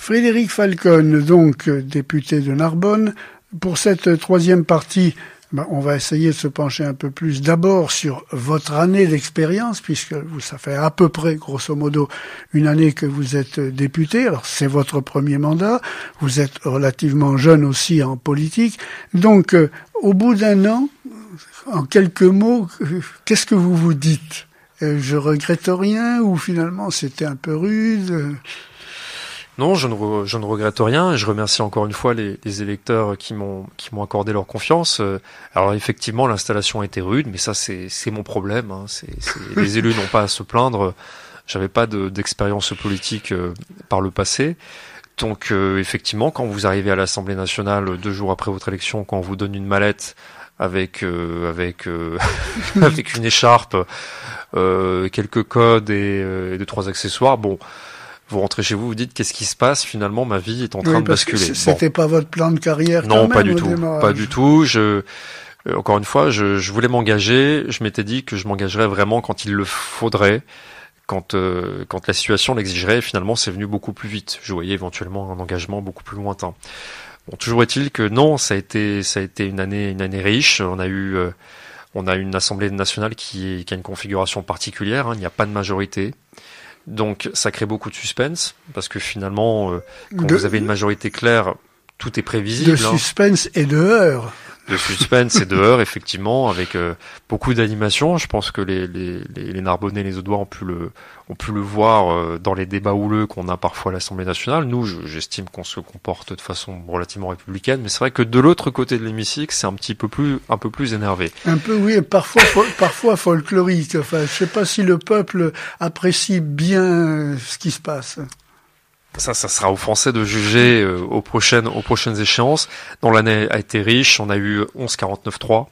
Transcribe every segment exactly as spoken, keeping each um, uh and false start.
Frédéric Falcon, donc député de Narbonne. Pour cette troisième partie, ben, on va essayer de se pencher un peu plus d'abord sur votre année d'expérience, puisque vous, ça fait à peu près, grosso modo, une année que vous êtes député. Alors, c'est votre premier mandat. Vous êtes relativement jeune aussi en politique. Donc, euh, au bout d'un an, en quelques mots, qu'est-ce que vous vous dites ? euh, Je regrette rien ou finalement c'était un peu rude ? Non, je ne, re, je ne regrette rien et je remercie encore une fois les, les électeurs qui m'ont qui m'ont accordé leur confiance. Alors effectivement, l'installation a été rude, mais ça c'est c'est mon problème. Hein. C'est, c'est, les élus n'ont pas à se plaindre. J'avais pas de, d'expérience politique euh, par le passé. Donc euh, effectivement, quand vous arrivez à l'Assemblée nationale deux jours après votre élection, quand on vous donne une mallette avec euh, avec euh, avec une écharpe, euh, quelques codes et, euh, et deux trois accessoires, bon. Vous rentrez chez vous, vous dites qu'est-ce qui se passe, finalement ma vie est en train oui, de basculer. C'était bon. Pas votre plan de carrière non, quand pas même, du tout, démarrage. pas du tout. Je, euh, encore une fois, je, je voulais m'engager. Je m'étais dit que je m'engagerais vraiment quand il le faudrait, quand euh, quand la situation l'exigerait. Et finalement, c'est venu beaucoup plus vite. Je voyais éventuellement un engagement beaucoup plus lointain. Bon, toujours est-il que non, ça a été ça a été une année une année riche. On a eu euh, on a une Assemblée nationale qui, est, qui a une configuration particulière. Hein. Il n'y a pas de majorité. Donc ça crée beaucoup de suspense, parce que finalement, euh, quand de, vous avez une majorité claire, tout est prévisible. De suspense hein. et de heurts. De suspense et de heurts, effectivement, avec euh, beaucoup d'animation. Je pense que les, les, les, les Narbonnais, les Audois ont pu le, ont pu le voir euh, dans les débats houleux qu'on a parfois à l'Assemblée nationale. Nous, je, j'estime qu'on se comporte de façon relativement républicaine, mais c'est vrai que de l'autre côté de l'hémicycle, c'est un petit peu plus, un peu plus énervé. Un peu, oui, parfois, fol- parfois folklorique. Enfin, je sais pas si le peuple apprécie bien ce qui se passe. Ça, ça sera aux Français de juger euh, aux prochaines, aux prochaines échéances. Dont l'année a été riche. On a eu onze quarante-neuf trois,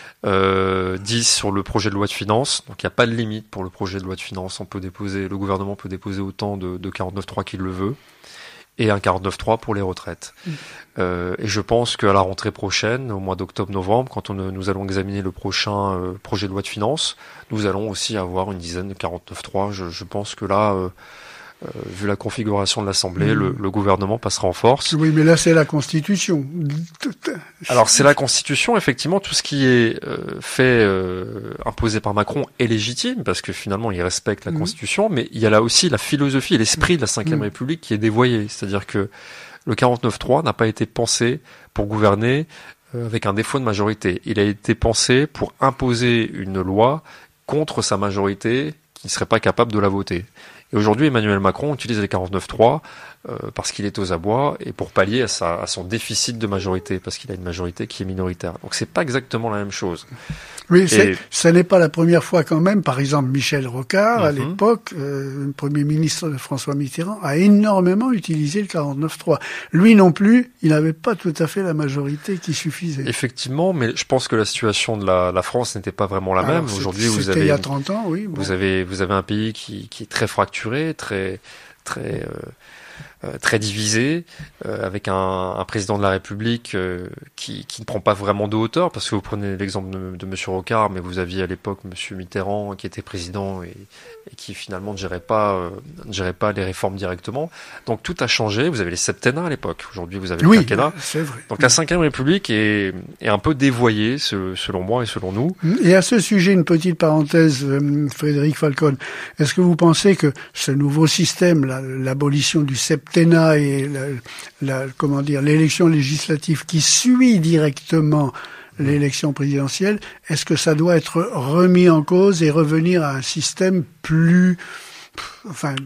euh, dix sur le projet de loi de finances. Donc il n'y a pas de limite pour le projet de loi de finances. On peut déposer, le gouvernement peut déposer autant de, de quarante-neuf trois qu'il le veut. Et un quarante-neuf trois pour les retraites. Mmh. Euh, et je pense qu'à la rentrée prochaine, au mois d'octobre-novembre, quand on, nous allons examiner le prochain euh, projet de loi de finances, nous allons aussi avoir une dizaine de quarante-neuf trois. Je, je pense que là... Euh, Euh, vu la configuration de l'Assemblée, mmh. le, le gouvernement passera en force. Oui, mais là, c'est la Constitution. Alors, c'est la Constitution, effectivement, tout ce qui est euh, fait, euh, imposé par Macron est légitime, parce que finalement, il respecte la mmh. Constitution, mais il y a là aussi la philosophie et l'esprit de la cinquième mmh. République qui est dévoyé. C'est-à-dire que le quarante-neuf trois n'a pas été pensé pour gouverner euh, avec un défaut de majorité. Il a été pensé pour imposer une loi contre sa majorité qui ne serait pas capable de la voter. Et aujourd'hui, Emmanuel Macron utilise les quarante-neuf trois euh, parce qu'il est aux abois et pour pallier à, sa, à son déficit de majorité, parce qu'il a une majorité qui est minoritaire. Donc c'est pas exactement la même chose. Oui, et... c'est, ça n'est pas la première fois quand même. Par exemple, Michel Rocard, mm-hmm. à l'époque, euh, le Premier ministre de François Mitterrand, a énormément utilisé le quarante-neuf trois. Lui non plus, il n'avait pas tout à fait la majorité qui suffisait. Effectivement, mais je pense que la situation de la, la France n'était pas vraiment la Alors, même. Aujourd'hui, vous avez il y a trente ans, oui. Bon. Vous avez vous avez un pays qui, qui est très fracturé, très très euh, euh, très divisé, euh, avec un, un président de la République euh, qui, qui ne prend pas vraiment de hauteur, parce que vous prenez l'exemple de, de Monsieur Rocard, mais vous aviez à l'époque Monsieur Mitterrand qui était président et, et qui finalement ne gérait pas euh, ne gérait pas les réformes directement. Donc tout a changé. Vous avez les septennats à l'époque. Aujourd'hui, vous avez oui, le quinquennat. C'est vrai. Donc la cinquième République est, est un peu dévoyée, selon moi et selon nous. Et à ce sujet, une petite parenthèse, Frédéric Falcon. Est-ce que vous pensez que ce nouveau système, là, l'abolition du septennat et la, la, comment dire, l'élection législative qui suit directement l'élection présidentielle, est-ce que ça doit être remis en cause et revenir à un système plus, enfin,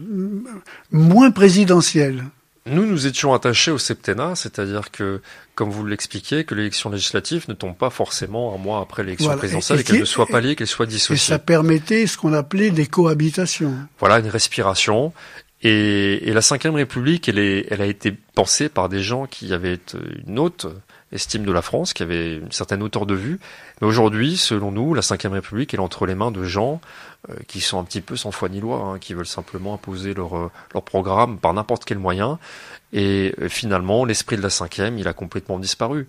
moins présidentiel? Nous, nous étions attachés au septennat, c'est-à-dire que, comme vous l'expliquiez, que l'élection législative ne tombe pas forcément un mois après l'élection voilà. présidentielle et, et, et qu'elle ne soit pas liée, qu'elle soit dissociée. Et ça permettait ce qu'on appelait des cohabitations. Voilà, une respiration. Et, et la cinquième République, elle, est, elle a été pensée par des gens qui avaient une haute estime de la France, qui avaient une certaine hauteur de vue. Mais aujourd'hui, selon nous, la cinquième République, elle est entre les mains de gens euh, qui sont un petit peu sans foi ni loi, hein, qui veulent simplement imposer leur, euh, leur programme par n'importe quel moyen. Et euh, finalement, l'esprit de la cinquième, il a complètement disparu.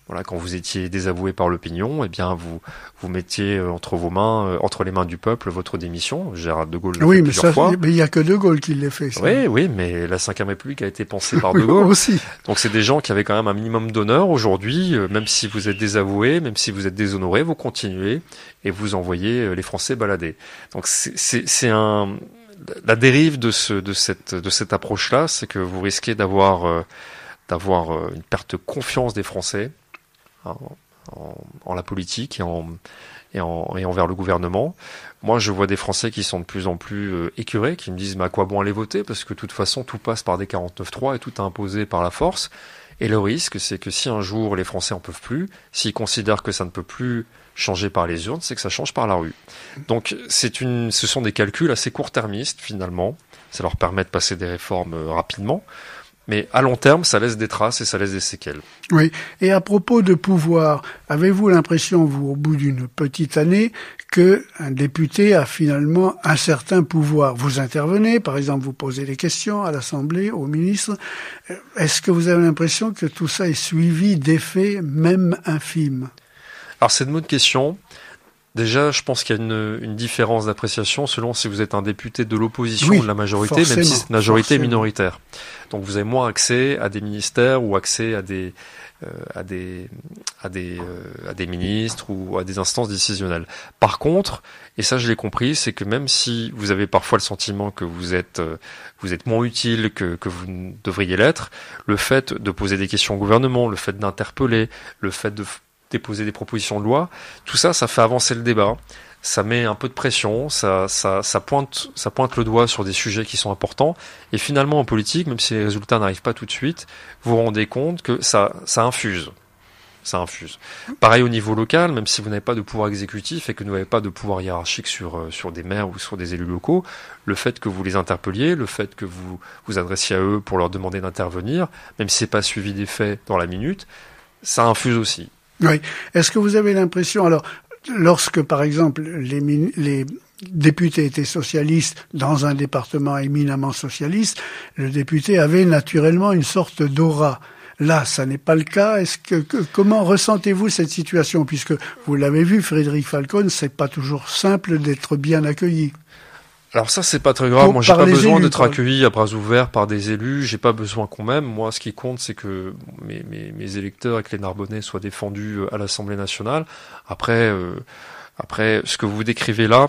Voilà, quand vous étiez désavoué par l'opinion, eh bien vous vous mettiez entre vos mains, euh, entre les mains du peuple, votre démission. Gérard de Gaulle l'a oui, fait mais plusieurs ça, fois. Mais il y a que de Gaulle qui l'a fait. Ça. Oui, oui, mais la cinquième République a été pensée par oui, de Gaulle. Aussi. Donc c'est des gens qui avaient quand même un minimum d'honneur. Aujourd'hui, euh, même si vous êtes désavoué, même si vous êtes déshonoré, vous continuez et vous envoyez euh, les Français balader. Donc c'est, c'est, c'est un la dérive de ce de cette de cette approche-là, c'est que vous risquez d'avoir euh, d'avoir euh, une perte de confiance des Français. Hein, En, en la politique et, en, et, en, et envers le gouvernement. Moi, je vois des Français qui sont de plus en plus euh, écœurés, qui me disent mais à quoi bon aller voter, parce que de toute façon, tout passe par des quarante-neuf trois et tout est imposé par la force. Et le risque, c'est que si un jour les Français en peuvent plus, s'ils considèrent que ça ne peut plus changer par les urnes, c'est que ça change par la rue. Donc, c'est une, ce sont des calculs assez court-termistes, finalement. Ça leur permet de passer des réformes euh, rapidement. Mais à long terme, ça laisse des traces et ça laisse des séquelles. Oui. Et à propos de pouvoir, avez-vous l'impression, vous, au bout d'une petite année, que un député a finalement un certain pouvoir? Vous intervenez, par exemple, vous posez des questions à l'Assemblée, au ministre. Est-ce que vous avez l'impression que tout ça est suivi d'effets, même infimes? Alors, c'est une bonne question. Déjà, je pense qu'il y a une, une différence d'appréciation selon si vous êtes un député de l'opposition oui, ou de la majorité, même si cette majorité forcément. est minoritaire. Donc vous avez moins accès à des ministères ou accès à des euh, à des à des euh, à des ministres ou à des instances décisionnelles. Par contre, et ça je l'ai compris, c'est que même si vous avez parfois le sentiment que vous êtes euh, vous êtes moins utile que que vous ne devriez l'être, le fait de poser des questions au gouvernement, le fait d'interpeller, le fait de déposer des propositions de loi, tout ça, ça fait avancer le débat, ça met un peu de pression, ça, ça, ça pointe, ça pointe le doigt sur des sujets qui sont importants, et finalement en politique, même si les résultats n'arrivent pas tout de suite, vous vous rendez compte que ça, ça infuse. Ça infuse. Pareil au niveau local, même si vous n'avez pas de pouvoir exécutif et que vous n'avez pas de pouvoir hiérarchique sur, sur des maires ou sur des élus locaux, le fait que vous les interpelliez, le fait que vous vous adressiez à eux pour leur demander d'intervenir, même si c'est pas suivi des faits dans la minute, ça infuse aussi. Oui. Est-ce que vous avez l'impression, alors, lorsque, par exemple, les, les députés étaient socialistes dans un département éminemment socialiste, le député avait naturellement une sorte d'aura. Là, ça n'est pas le cas. Est-ce que, que comment ressentez-vous cette situation? Puisque vous l'avez vu, Frédéric Falcon, c'est pas toujours simple d'être bien accueilli. Alors ça, c'est pas très grave. Pour, moi, j'ai pas besoin élus, d'être par... accueilli à bras ouverts par des élus. J'ai pas besoin qu'on m'aime. Moi, ce qui compte, c'est que mes, mes, mes électeurs et que les Narbonnais soient défendus à l'Assemblée nationale. Après, euh, après, ce que vous décrivez là,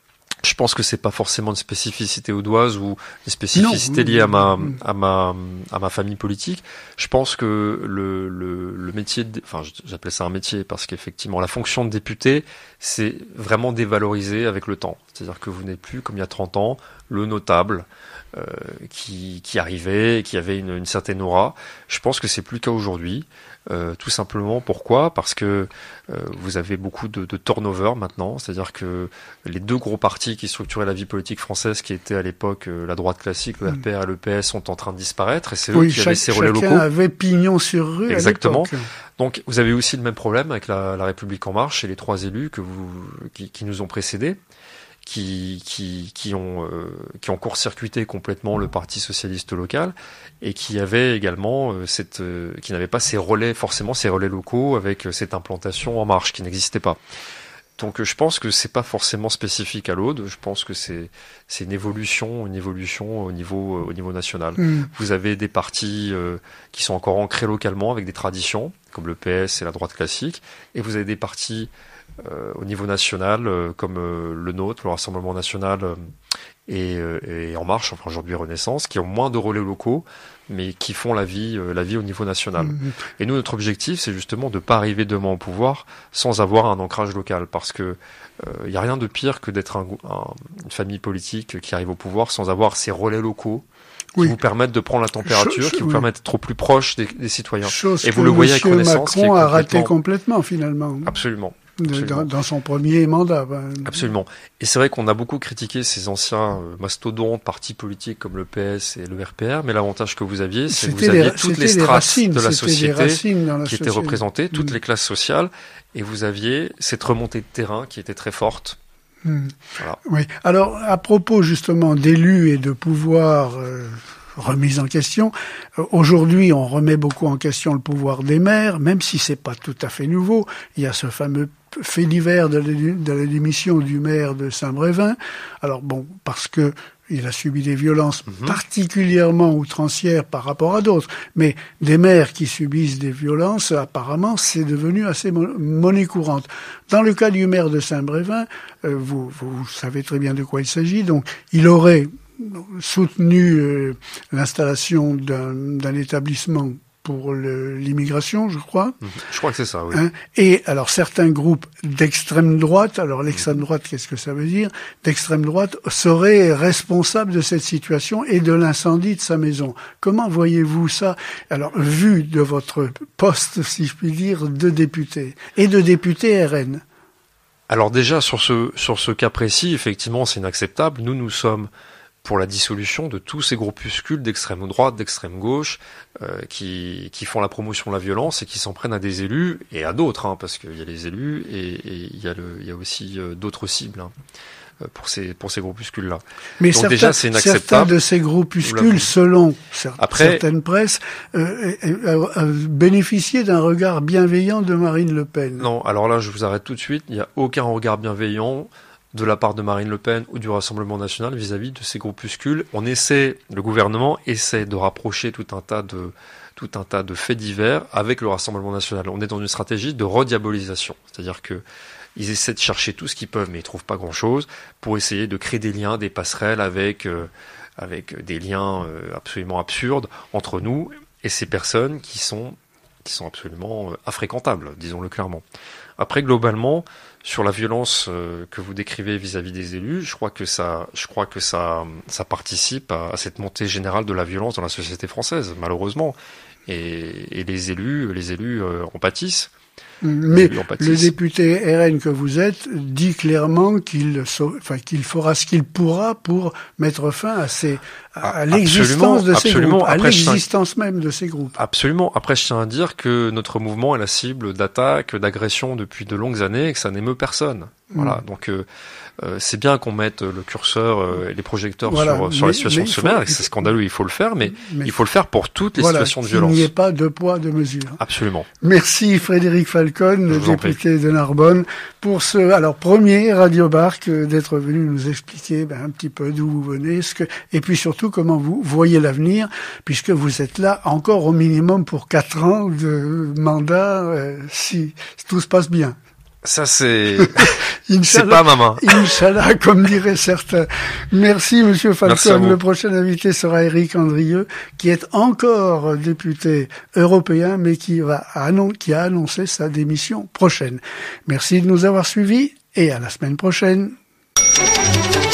je pense que c'est pas forcément une spécificité audoise ou une spécificité non. liée à ma à ma à ma famille politique. Je pense que le le, le métier, de, enfin j'appelle ça un métier parce qu'effectivement la fonction de député c'est vraiment dévalorisé avec le temps. C'est-à-dire que vous n'êtes plus comme il y a trente ans le notable euh, qui qui arrivait et qui avait une, une certaine aura. Je pense que c'est plus le cas aujourd'hui. Euh, tout simplement, pourquoi ? Parce que euh, vous avez beaucoup de, de turnover maintenant, c'est-à-dire que les deux gros partis qui structuraient la vie politique française, qui étaient à l'époque euh, la droite classique, le R P R et l'E P S, sont en train de disparaître, et c'est oui, eux qui chaque, avaient ces relais locaux. Chacun avait pignon sur rue. Exactement. À l'époque. Donc vous avez aussi le même problème avec la, la République en marche et les trois élus que vous, qui, qui nous ont précédés. Qui, qui, qui ont, euh, qui ont court-circuité complètement le Parti socialiste local et qui avaient également euh, cette, euh, qui n'avaient pas ces relais, forcément ces relais locaux avec euh, cette implantation en marche qui n'existait pas. Donc euh, je pense que c'est pas forcément spécifique à l'Aude. Je pense que c'est, c'est une évolution, une évolution au niveau, euh, au niveau national. Mmh. Vous avez des partis euh, qui sont encore ancrés localement avec des traditions, comme le P S et la droite classique, et vous avez des partis Euh, au niveau national, euh, comme euh, le nôtre, le Rassemblement national euh, et, euh, et En Marche, enfin aujourd'hui Renaissance, qui ont moins de relais locaux, mais qui font la vie, euh, la vie au niveau national. Mmh. Et nous, notre objectif, c'est justement de ne pas arriver demain au pouvoir sans avoir un ancrage local, parce que il euh, n'y a rien de pire que d'être un, un, une famille politique qui arrive au pouvoir sans avoir ces relais locaux qui oui. vous permettent de prendre la température, Ch qui vous oui. permettent d'être au plus proche des, des citoyens. Chose et vous que le voyez avec Renaissance, Macron qui est complètement... a raté complètement finalement. Absolument. Dans, dans son premier mandat. Ben. Absolument. Et c'est vrai qu'on a beaucoup critiqué ces anciens euh, mastodontes, partis politiques comme le P S et le R P R, mais l'avantage que vous aviez, c'est que vous aviez les, toutes les strates racines, de la société la qui société. étaient représentées, toutes mmh. les classes sociales, et vous aviez cette remontée de terrain qui était très forte. Mmh. Voilà. Oui. Alors, à propos justement d'élus et de pouvoir... Euh, remise en question. Euh, aujourd'hui, on remet beaucoup en question le pouvoir des maires, même si c'est pas tout à fait nouveau. Il y a ce fameux fait divers de la, de la démission du maire de Saint-Brévin. Alors bon, parce que il a subi des violences mmh. particulièrement outrancières par rapport à d'autres. Mais des maires qui subissent des violences, apparemment, c'est devenu assez monnaie courante. Dans le cas du maire de Saint-Brévin, euh, vous, vous savez très bien de quoi il s'agit. Donc, il aurait soutenu euh, l'installation d'un, d'un établissement pour le, l'immigration, je crois. Mmh. Je crois que c'est ça, oui. Hein, et alors certains groupes d'extrême droite, alors l'extrême droite, qu'est-ce que ça veut dire? D'extrême droite seraient responsables de cette situation et de l'incendie de sa maison. Comment voyez-vous ça? Alors, vu de votre poste, si je puis dire, de député et de député R N. Alors déjà, sur ce, sur ce cas précis, effectivement, c'est inacceptable. Nous, nous sommes pour la dissolution de tous ces groupuscules d'extrême droite, d'extrême gauche, euh, qui, qui font la promotion de la violence et qui s'en prennent à des élus et à d'autres, hein, parce qu'il y a les élus et, et il y a le, il y a aussi euh, d'autres cibles hein, pour ces, pour ces groupuscules-là. Mais donc certains, déjà, c'est inacceptable. Certains de ces groupuscules, selon cer- Après, certaines presses, euh, euh, euh, bénéficiaient d'un regard bienveillant de Marine Le Pen. Non, alors là, je vous arrête tout de suite. Il n'y a aucun regard bienveillant de la part de Marine Le Pen ou du Rassemblement national vis-à-vis de ces groupuscules. On essaie, le gouvernement essaie de rapprocher tout un tas de, tout un tas de faits divers avec le Rassemblement national. On est dans une stratégie de rediabolisation. C'est-à-dire que ils essaient de chercher tout ce qu'ils peuvent, mais ils trouvent pas grand-chose pour essayer de créer des liens, des passerelles avec, euh, avec des liens euh, absolument absurdes entre nous et ces personnes qui sont, qui sont absolument euh, infréquentables, disons-le clairement. Après, globalement, sur la violence euh, que vous décrivez vis-à-vis des élus, je crois que ça, je crois que ça, ça participe à, à cette montée générale de la violence dans la société française, malheureusement. Et, et les élus, les élus euh, en pâtissent. Mais le député R N que vous êtes dit clairement qu'il, enfin, qu'il fera ce qu'il pourra pour mettre fin à, ces, à, à l'existence de ces groupes, à Après, l'existence tiens, même de ces groupes. Absolument. Après, je tiens à dire que notre mouvement est la cible d'attaques, d'agressions depuis de longues années et que ça n'émeut personne. Voilà. Mmh. Donc, euh, euh, c'est bien qu'on mette le curseur euh, et les projecteurs voilà, sur, sur mais, la situation de ce maire. C'est scandaleux, il faut le faire, mais, mais il faut le faire pour toutes les voilà, situations de violence. Il n'y ait pas de poids, de mesure. Absolument. Merci Frédéric Falcon, député de Narbonne, pour ce alors premier Radio Barque d'être venu nous expliquer ben, un petit peu d'où vous venez, ce que et puis surtout comment vous voyez l'avenir, puisque vous êtes là encore au minimum pour quatre ans de mandat, euh, si, si tout se passe bien. Ça, c'est, c'est pas ma main. Inch'Allah, comme diraient certains. Merci, Monsieur Falcon. Le prochain invité sera Éric Andrieux, qui est encore député européen, mais qui va, qui a annoncé sa démission prochaine. Merci de nous avoir suivis et à la semaine prochaine.